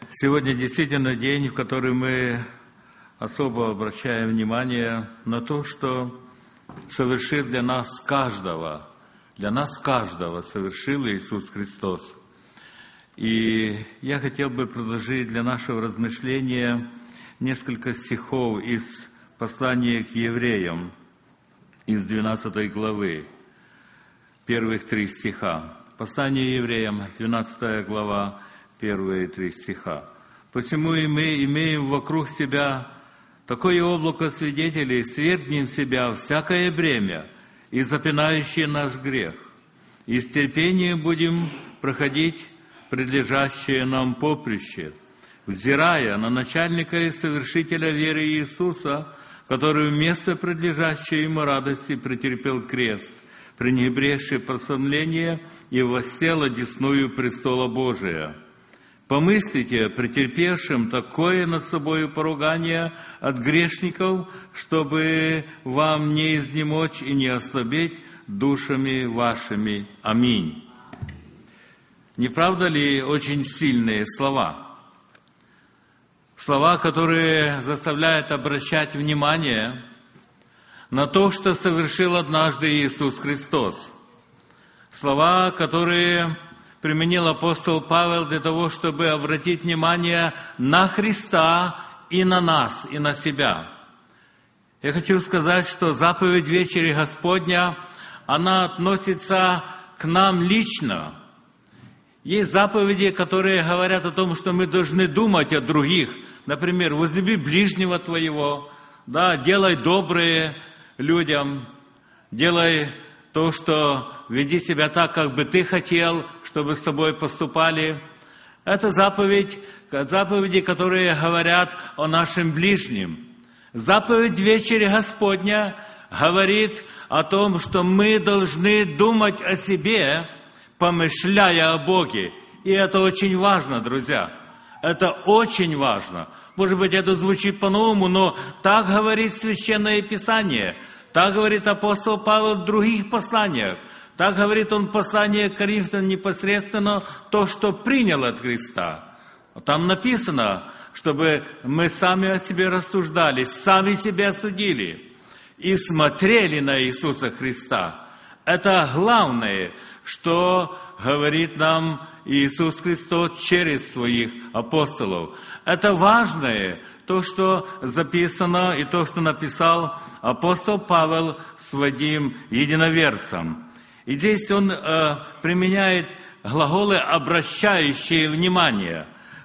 Сегодня действительно день, в который мы особо обращаем внимание на то, что совершил для нас каждого совершил Иисус Христос. И я хотел бы предложить для нашего размышления несколько стихов из послания к евреям, из 12 главы, первых 3 стиха. Послание евреям, 12 глава, первые 3 стиха. «Посему и мы имеем вокруг себя такое облако свидетелей, свергнем в себя всякое бремя и запинающее наш грех, и с терпением будем проходить предлежащее нам поприще, взирая на начальника и совершителя веры Иисуса, который вместо предлежащей ему радости претерпел крест, пренебрегший прославление и воссел одесную престола Божия. Помыслите о претерпевшем такое над собою поругание от грешников, чтобы вам не изнемочь и не ослабеть душами вашими. Аминь». Не правда ли очень сильные слова? Слова, которые заставляют обращать внимание на то, что совершил однажды Иисус Христос. Слова, которые применил апостол Павел для того, чтобы обратить внимание на Христа и на нас, и на себя. Я хочу сказать, что заповедь Вечери Господня, она относится к нам лично. Есть заповеди, которые говорят о том, что мы должны думать о других. Например, возлюби ближнего твоего, делай доброе людям, делай то, что веди себя так, как бы ты хотел, чтобы с тобой поступали. Это заповеди, которые говорят о нашем ближнем. Заповедь Вечери Господня говорит о том, что мы должны думать о себе, помышляя о Боге. И это очень важно, друзья. Это очень важно. Может быть, это звучит по-новому, но так говорит Священное Писание. Так говорит апостол Павел в других посланиях. Так говорит он в послании к Коринфянам непосредственно то, что принял от Христа. Там написано, чтобы мы сами о себе рассуждали, сами себя судили и смотрели на Иисуса Христа. Это главное, что говорит нам Иисус Христос через своих апостолов. Это важное, то, что записано и то, что написал апостол Павел своим единоверцам. И здесь он применяет глаголы, обращающие внимание.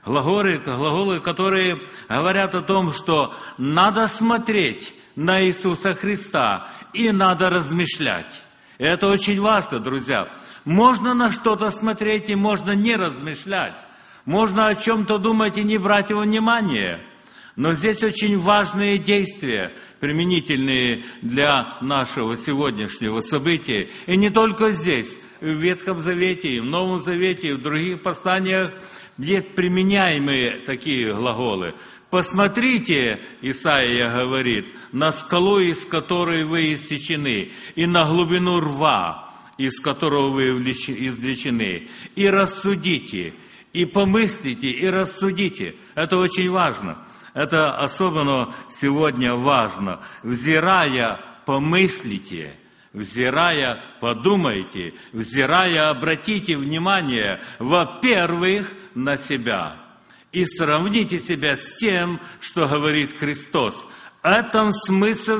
Глаголы, которые говорят о том, что надо смотреть на Иисуса Христа и надо размышлять. И это очень важно, друзья. Можно на что-то смотреть и можно не размышлять. Можно о чем-то думать и не брать его внимание. Но здесь очень важные действия, применительные для нашего сегодняшнего события. И не только здесь, в Ветхом Завете, и в Новом Завете, и в других посланиях, где применяемые такие глаголы. «Посмотрите», Исаия говорит, «на скалу, из которой вы иссечены, и на глубину рва, из которого вы извлечены, и рассудите, и помыслите, и рассудите». Это очень важно. Это особенно сегодня важно. Взирая, помыслите, взирая, подумайте, взирая, обратите внимание, во-первых, на себя. И сравните себя с тем, что говорит Христос. В этом смысл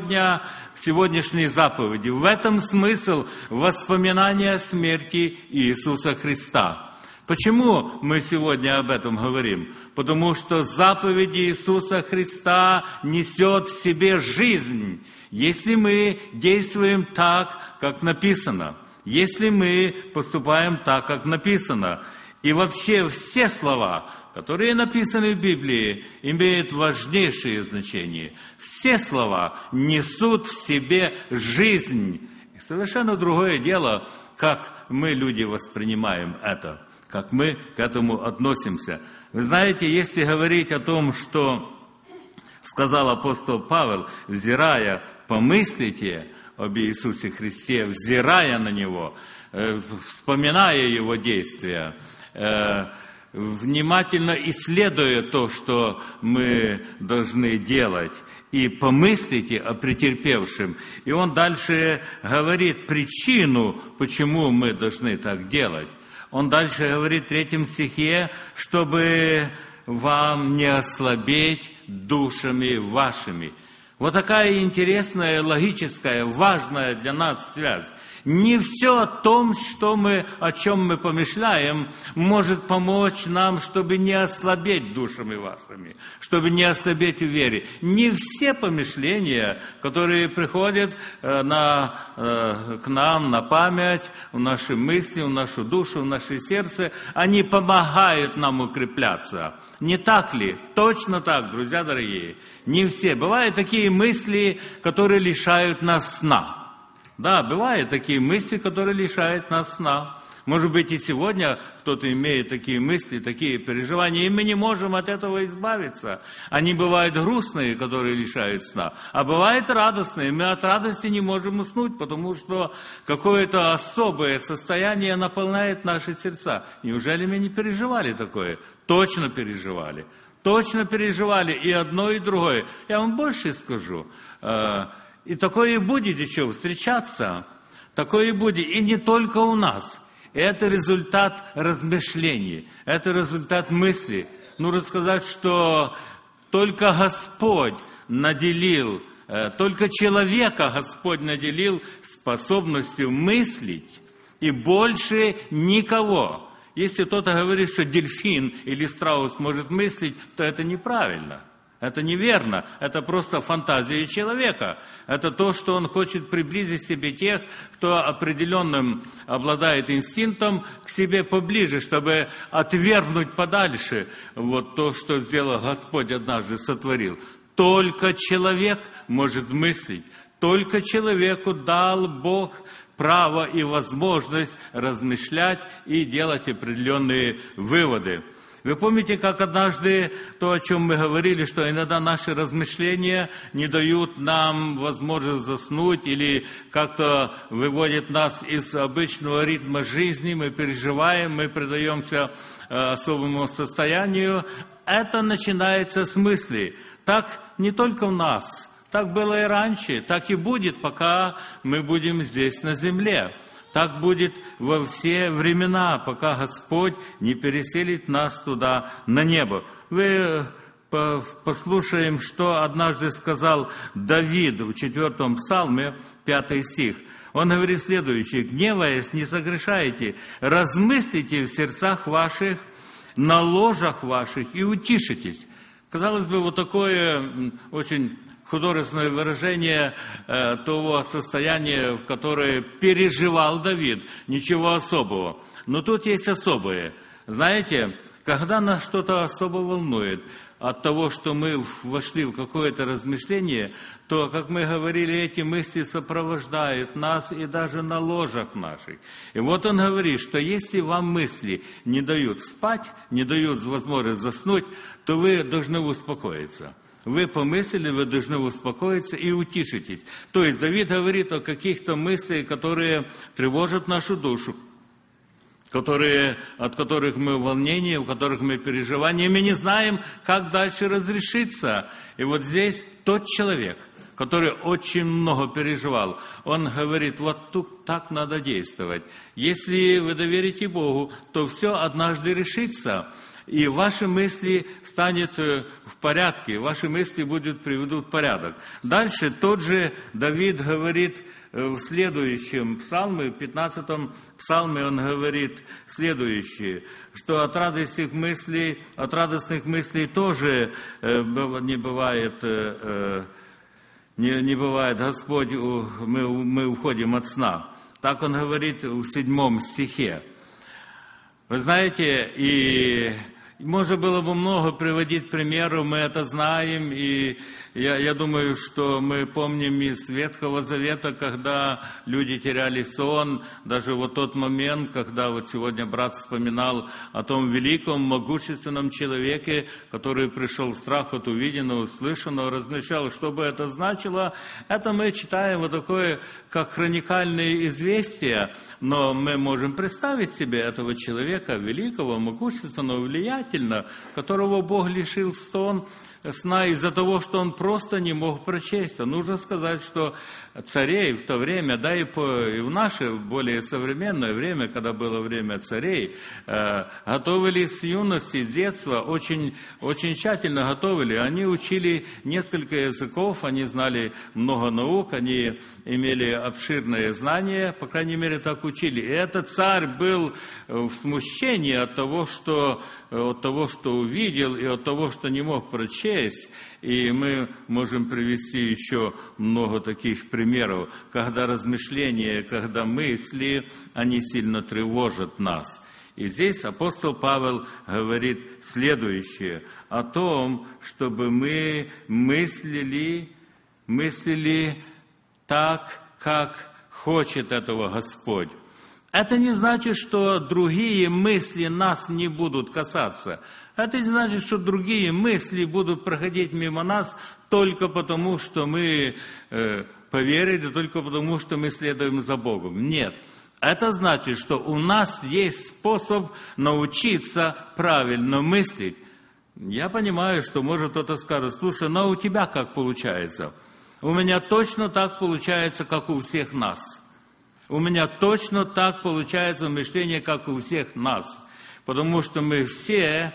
сегодняшней заповеди. В этом смысл воспоминания о смерти Иисуса Христа. Почему мы сегодня об этом говорим? Потому что заповедь Иисуса Христа несет в себе жизнь, если мы действуем так, как написано, если мы поступаем так, как написано. И вообще все слова, которые написаны в Библии, имеют важнейшее значение. Все слова несут в себе жизнь. И совершенно другое дело, как мы, люди, воспринимаем это. Как мы к этому относимся. Вы знаете, если говорить о том, что сказал апостол Павел, взирая, помыслите об Иисусе Христе, взирая на Него, вспоминая Его действия, внимательно исследуя то, что мы должны делать, и помыслите о претерпевшем. И он дальше говорит причину, почему мы должны так делать. Он дальше говорит в 3 стихе, чтобы вам не ослабеть душами вашими. Вот такая интересная, логическая, важная для нас связь. Не все о чем мы помышляем, может помочь нам, чтобы не ослабеть душами вашими, чтобы не ослабеть в вере. Не все помышления, которые приходят к нам на память, в наши мысли, в нашу душу, в наше сердце, они помогают нам укрепляться. Не так ли? Точно так, друзья дорогие. Не все. Бывают такие мысли, которые лишают нас сна. Да, бывают такие мысли, которые лишают нас сна. Может быть, и сегодня кто-то имеет такие мысли, такие переживания, и мы не можем от этого избавиться. Они бывают грустные, которые лишают сна, а бывают радостные. Мы от радости не можем уснуть, потому что какое-то особое состояние наполняет наши сердца. Неужели мы не переживали такое? Точно переживали. Точно переживали и одно, и другое. Я вам больше скажу. И такое и будет еще встречаться. Такое и будет. И не только у нас. Это результат размышлений. Это результат мысли. Нужно сказать, что только Господь наделил, только человека Господь наделил способностью мыслить. И больше никого. Если кто-то говорит, что дельфин или страус может мыслить, то это неправильно. Это неверно. Это просто фантазия человека. Это то, что он хочет приблизить себе тех, кто определенным обладает инстинктом, к себе поближе, чтобы отвергнуть подальше вот то, что сделал Господь однажды, сотворил. Только человек может мыслить. Только человеку дал Бог право и возможность размышлять и делать определенные выводы. Вы помните, как однажды то, о чем мы говорили, что иногда наши размышления не дают нам возможность заснуть или как-то выводят нас из обычного ритма жизни, мы переживаем, мы предаемся особому состоянию. Это начинается с мысли. Так не только в нас. Так было и раньше, так и будет, пока мы будем здесь на земле. Так будет во все времена, пока Господь не переселит нас туда, на небо. Вы послушаем, что однажды сказал Давид в 4 псалме, 5 стих. Он говорит следующее: «Гневаясь, не согрешайте, размыслите в сердцах ваших, на ложах ваших и утишитесь». Казалось бы, вот такое очень художественное выражение того состояния, в которое переживал Давид. Ничего особого. Но тут есть особое. Знаете, когда нас что-то особо волнует от того, что мы вошли в какое-то размышление, то, как мы говорили, эти мысли сопровождают нас и даже на ложах наших. И вот он говорит, что если вам мысли не дают спать, не дают возможность заснуть, то вы должны успокоиться. Вы помыслили, вы должны успокоиться и утишитесь. То есть Давид говорит о каких-то мыслях, которые тревожат нашу душу, от которых мы в волнении, у которых мы переживания, и мы не знаем, как дальше разрешиться. И вот здесь тот человек, который очень много переживал, он говорит, вот тут так надо действовать. Если вы доверите Богу, то все однажды решится. И ваши мысли станут в порядке, ваши мысли приведут в порядок. Дальше тот же Давид говорит в следующем псалме, в 15-м псалме он говорит следующее, что от радостных мыслей тоже не бывает, Господь, мы уходим от сна. Так он говорит в 7 стихе. Вы знаете, и Можно было бы много приводить примеров, мы это знаем, и я думаю, что мы помним из Ветхого Завета, когда люди теряли сон, даже вот тот момент, когда вот сегодня брат вспоминал о том великом, могущественном человеке, который пришел в страх от увиденного, услышанного, размышлял, что бы это значило. Это мы читаем вот такое, как хроникальные известия, но мы можем представить себе этого человека, великого, могущественного, влиятельного, которого Бог лишил сна из-за того, что он просто не мог прочесть. Нужно сказать, что царей в то время, да и в наше более современное время, когда было время царей, готовили с юности, с детства, очень, очень тщательно готовили. Они учили несколько языков, они знали много наук, они имели обширные знания, по крайней мере, так учили. И этот царь был в смущении от того, что увидел, и от того, что не мог прочесть. И мы можем привести еще много таких примеров, когда размышления, когда мысли, они сильно тревожат нас. И здесь апостол Павел говорит следующее, о том, чтобы мы мыслили так, как хочет этого Господь. Это не значит, что другие мысли нас не будут касаться. Это не значит, что другие мысли будут проходить мимо нас только потому, что мы поверили, только потому, что мы следуем за Богом. Нет. Это значит, что у нас есть способ научиться правильно мыслить. Я понимаю, что может кто-то скажет, слушай, но у тебя как получается? У меня точно так получается, как у всех нас. У меня точно так получается мышление, как у всех нас. Потому что мы все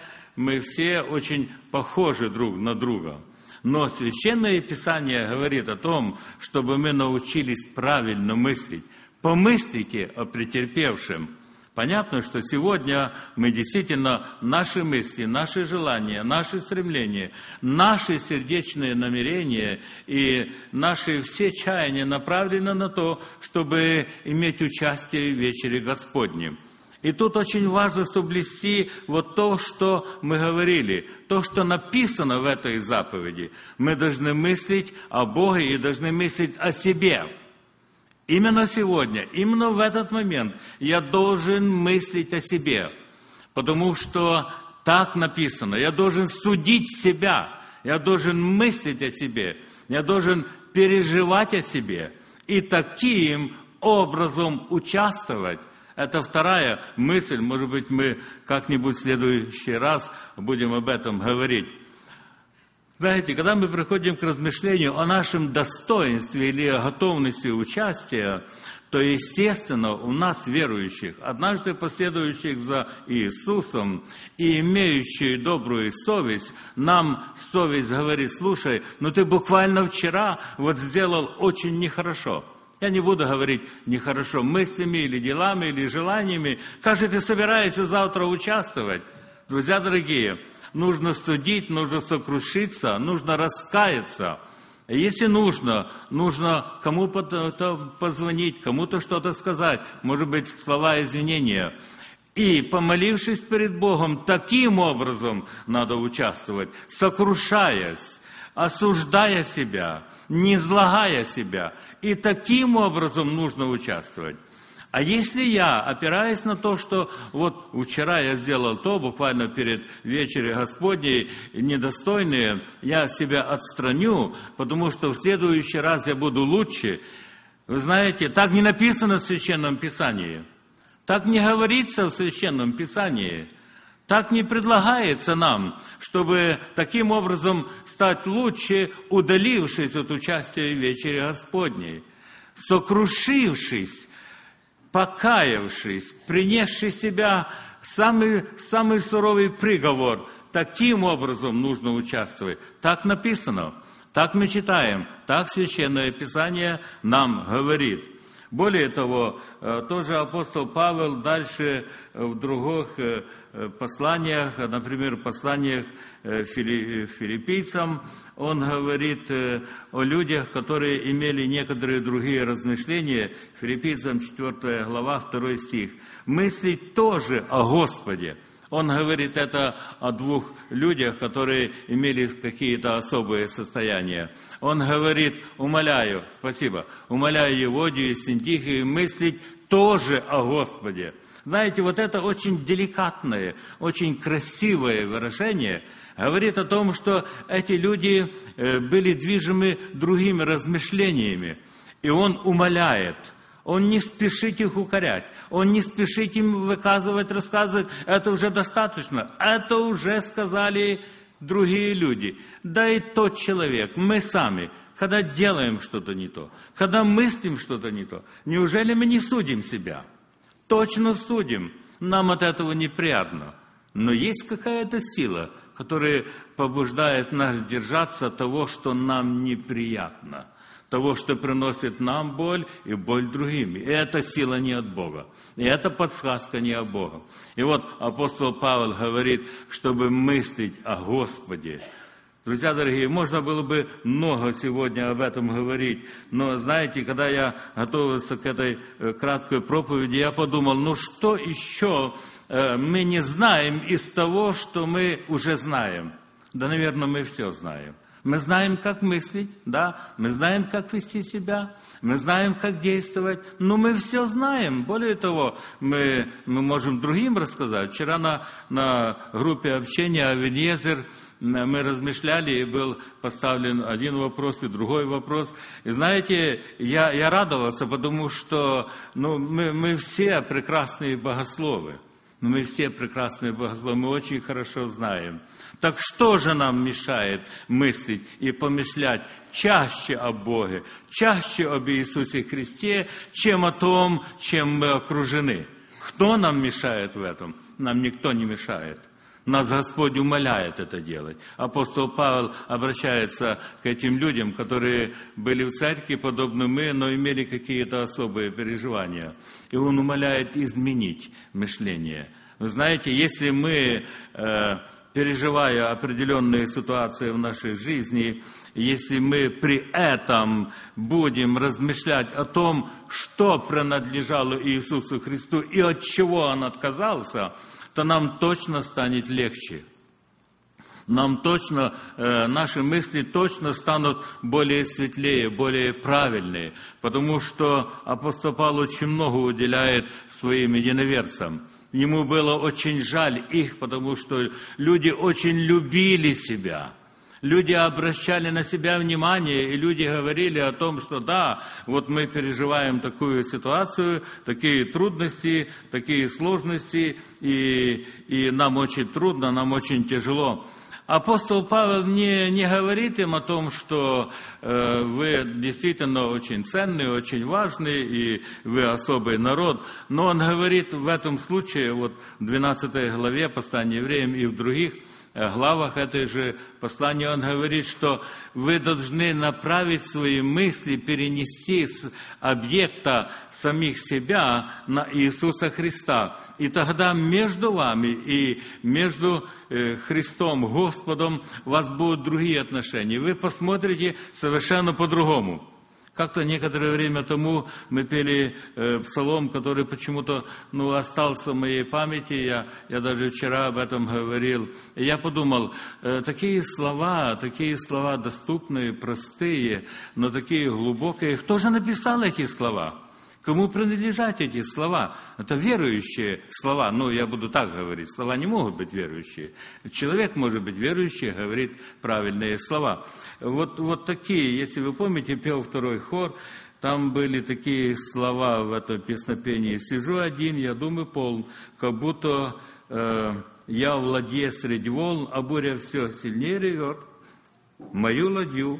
очень похожи друг на друга. Но Священное Писание говорит о том, чтобы мы научились правильно мыслить. Помыслите о претерпевшем. Понятно, что сегодня мы действительно наши мысли, наши желания, наши стремления, наши сердечные намерения и наши все чаяния направлены на то, чтобы иметь участие в вечере Господнем. И тут очень важно соблюсти вот то, что мы говорили, то, что написано в этой заповеди. Мы должны мыслить о Боге и должны мыслить о себе. Именно сегодня, именно в этот момент я должен мыслить о себе, потому что так написано. Я должен судить себя, я должен мыслить о себе, я должен переживать о себе и таким образом участвовать. Это вторая мысль, может быть, мы как-нибудь в следующий раз будем об этом говорить. Знаете, когда мы приходим к размышлению о нашем достоинстве или о готовности участия, то, естественно, у нас, верующих, однажды последующих за Иисусом и имеющих добрую совесть, нам совесть говорит, слушай, ну ты буквально вчера вот сделал очень нехорошо. Я не буду говорить нехорошо мыслями или делами, или желаниями. Как же ты собираешься завтра участвовать? Друзья дорогие, нужно судить, нужно сокрушиться, нужно раскаяться. Если нужно кому-то позвонить, кому-то что-то сказать, может быть, слова извинения. И, помолившись перед Богом, таким образом надо участвовать, сокрушаясь, осуждая себя, не излагая себя. И таким образом нужно участвовать. А если я, опираясь на то, что вот вчера я сделал то, буквально перед вечерем Господней, недостойные, я себя отстраню, потому что в следующий раз я буду лучше. Вы знаете, так не написано в Священном Писании. Так не говорится в Священном Писании. Так не предлагается нам, чтобы таким образом стать лучше, удалившись от участия в вечере Господней, сокрушившись, покаявшись, принесший себя самый суровый приговор. Таким образом нужно участвовать. Так написано, так мы читаем, так Священное Писание нам говорит. Более того, тоже апостол Павел дальше в других посланиях, например, в посланиях филиппийцам, он говорит о людях, которые имели некоторые другие размышления. Филиппийцам 4 глава, 2 стих. «Мыслить тоже о Господе». Он говорит это о двух людях, которые имели какие-то особые состояния. Он говорит: умоляю, спасибо, умоляю Еводию и Синтихию мыслить тоже о Господе. Знаете, вот это очень деликатное, очень красивое выражение говорит о том, что эти люди были движимы другими размышлениями. И он умоляет. Он не спешит их укорять. Он не спешит им выказывать, рассказывать. Это уже достаточно. Это уже сказали другие люди. Да и тот человек, мы сами, когда делаем что-то не то, когда мыслим что-то не то, неужели мы не судим себя? Точно судим. Нам от этого неприятно. Но есть какая-то сила, которая побуждает нас держаться того, что нам неприятно. Того, что приносит нам боль и боль другим. И эта сила не от Бога. И эта подсказка не от Бога. И вот апостол Павел говорит, чтобы мыслить о Господе. Друзья дорогие, можно было бы много сегодня об этом говорить. Но, знаете, когда я готовился к этой краткой проповеди, я подумал, ну что еще мы не знаем из того, что мы уже знаем? Да, наверное, мы все знаем. Мы знаем, как мыслить, да, мы знаем, как вести себя, мы знаем, как действовать, но мы все знаем. Более того, мы можем другим рассказать. Вчера на группе общения «Авенезер» мы размышляли, и был поставлен один вопрос и другой вопрос. И знаете, я радовался, потому что мы все прекрасные богословы. Мы все прекрасные богословы, мы очень хорошо знаем. Так что же нам мешает мыслить и помышлять чаще о Боге, чаще об Иисусе Христе, чем о том, чем мы окружены? Кто нам мешает в этом? Нам никто не мешает. Нас Господь умоляет это делать. Апостол Павел обращается к этим людям, которые были в церкви, подобно мы, но имели какие-то особые переживания. И он умоляет изменить мышление. Вы знаете, если мы, переживая определенные ситуации в нашей жизни, если мы при этом будем размышлять о том, что принадлежало Иисусу Христу и от чего Он отказался, то нам точно станет легче. Нам точно, наши мысли точно станут более светлее, более правильные, потому что апостол Павел очень много уделяет своим единоверцам. Ему было очень жаль их, потому что люди очень любили себя. Люди обращали на себя внимание, и люди говорили о том, что да, вот мы переживаем такую ситуацию, такие трудности, такие сложности, и нам очень трудно, нам очень тяжело. Апостол Павел не говорит им о том, что вы действительно очень ценный, очень важный, и вы особый народ. Но он говорит в этом случае, вот в 12 главе послания евреям и в других главах этой же послания, он говорит, что вы должны направить свои мысли, перенести с объекта самих себя на Иисуса Христа. И тогда между вами и между Христом, Господом, у вас будут другие отношения. Вы посмотрите совершенно по-другому. Как-то некоторое время тому мы пели псалом, который почему-то остался в моей памяти. Я даже вчера об этом говорил. И я подумал, такие слова доступные, простые, но такие глубокие. Кто же написал эти слова? Кому принадлежат эти слова? Это верующие слова. Я буду так говорить. Слова не могут быть верующие. Человек может быть верующий, говорит правильные слова. Вот такие, если вы помните, пел второй хор, там были такие слова в этом песнопении. «Сижу один, я думаю полн, как будто я в ладье среди волн, а буря все сильнее ревет. Мою ладью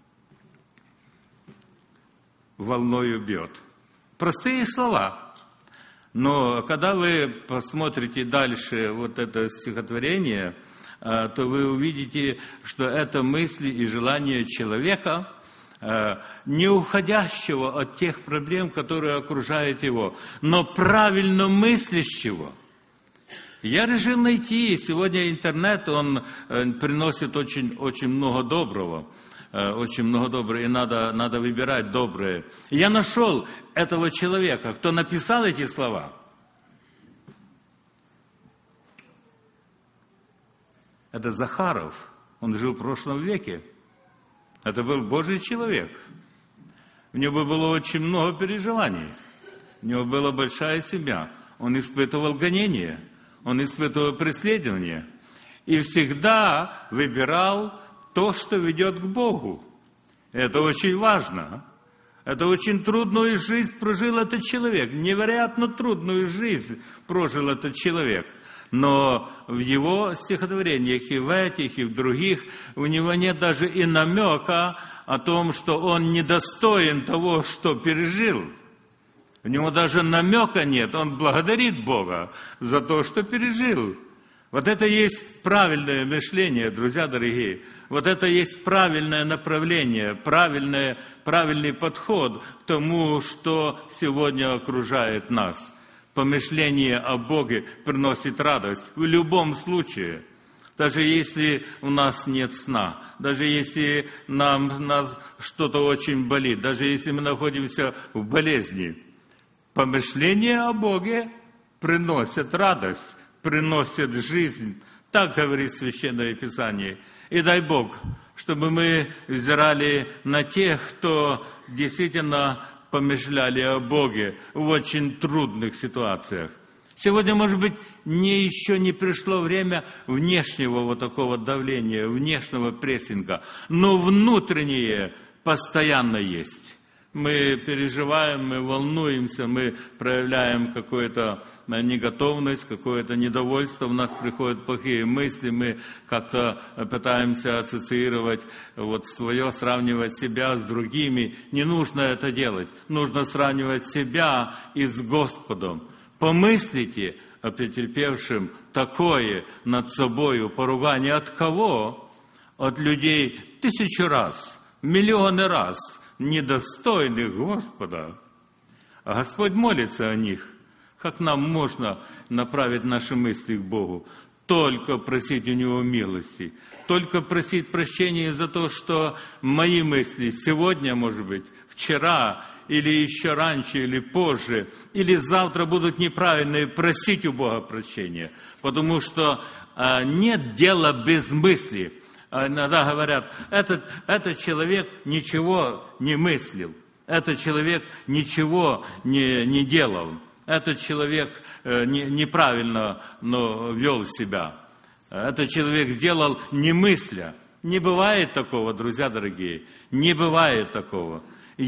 волною бьет». Простые слова. Но когда вы посмотрите дальше вот это стихотворение, то вы увидите, что это мысли и желания человека, не уходящего от тех проблем, которые окружают его, но правильно мыслящего. Я решил найти, сегодня интернет, он приносит очень много доброго. Очень много доброго, и надо выбирать доброе. Я нашел этого человека, кто написал эти слова. Это Захаров. Он жил в прошлом веке. Это был Божий человек. У него было очень много переживаний. У него была большая семья. Он испытывал гонения. Он испытывал преследование. И всегда выбирал то, что ведет к Богу. Это очень важно. Это очень трудную жизнь прожил этот человек. Невероятно трудную жизнь прожил этот человек. Но в его стихотворениях, и в этих, и в других, у него нет даже и намека о том, что он недостоин того, что пережил. У него даже намека нет. Он благодарит Бога за то, что пережил. Вот это есть правильное мышление, друзья дорогие. Вот это есть правильное направление, правильный подход к тому, что сегодня окружает нас. Помышление о Боге приносит радость в любом случае. Даже если у нас нет сна, даже если нас что-то очень болит, даже если мы находимся в болезни. Помышление о Боге приносит радость, приносит жизнь. Так говорит Священное Писание. И дай Бог, чтобы мы взирали на тех, кто действительно помышляли о Боге в очень трудных ситуациях. Сегодня, может быть, еще не пришло время внешнего вот такого давления, внешнего прессинга, но внутреннее постоянно есть. Мы переживаем, мы волнуемся, мы проявляем какую-то неготовность, какое-то недовольство, у нас приходят плохие мысли, мы как-то пытаемся ассоциировать свое, сравнивать себя с другими. Не нужно это делать, нужно сравнивать себя и с Господом. Помыслите о претерпевшем такое над собою поругание от кого? От людей 1000 раз, миллионы раз, недостойных Господа. А Господь молится о них. Как нам можно направить наши мысли к Богу? Только просить у Него милости. Только просить прощения за то, что мои мысли сегодня, может быть, вчера, или еще раньше, или позже, или завтра будут неправильные, просить у Бога прощения. Потому что нет дела без мысли. Иногда говорят, этот человек ничего не мыслил, этот человек ничего не делал, этот человек неправильно вел себя, этот человек сделал не мысля. Не бывает такого, друзья дорогие, не бывает такого.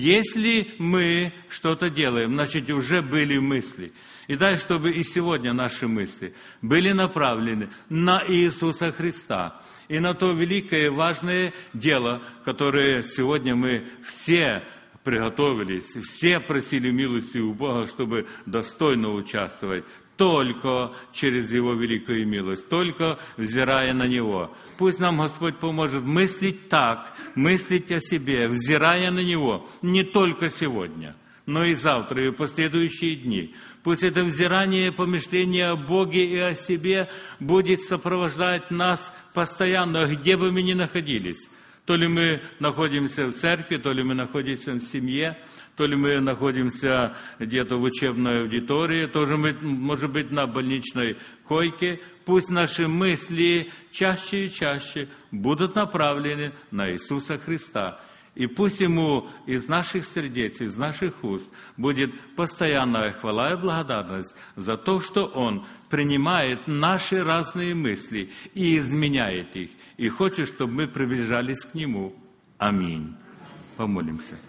Если мы что-то делаем, значит, уже были мысли. И дай, чтобы и сегодня наши мысли были направлены на Иисуса Христа. И на то великое и важное дело, которое сегодня мы все приготовились, все просили милости у Бога, чтобы достойно участвовать, только через Его великую милость, только взирая на Него. Пусть нам Господь поможет мыслить так, мыслить о себе, взирая на Него, не только сегодня, но и завтра, и в последующие дни. Пусть это взирание, помышление о Боге и о себе будет сопровождать нас постоянно, где бы мы ни находились. То ли мы находимся в церкви, то ли мы находимся в семье, то ли мы находимся где-то в учебной аудитории, тоже, может быть, на больничной койке. Пусть наши мысли чаще и чаще будут направлены на Иисуса Христа. И пусть Ему из наших сердец, из наших уст будет постоянная хвала и благодарность за то, что Он принимает наши разные мысли и изменяет их. И хочет, чтобы мы приближались к Нему. Аминь. Помолимся.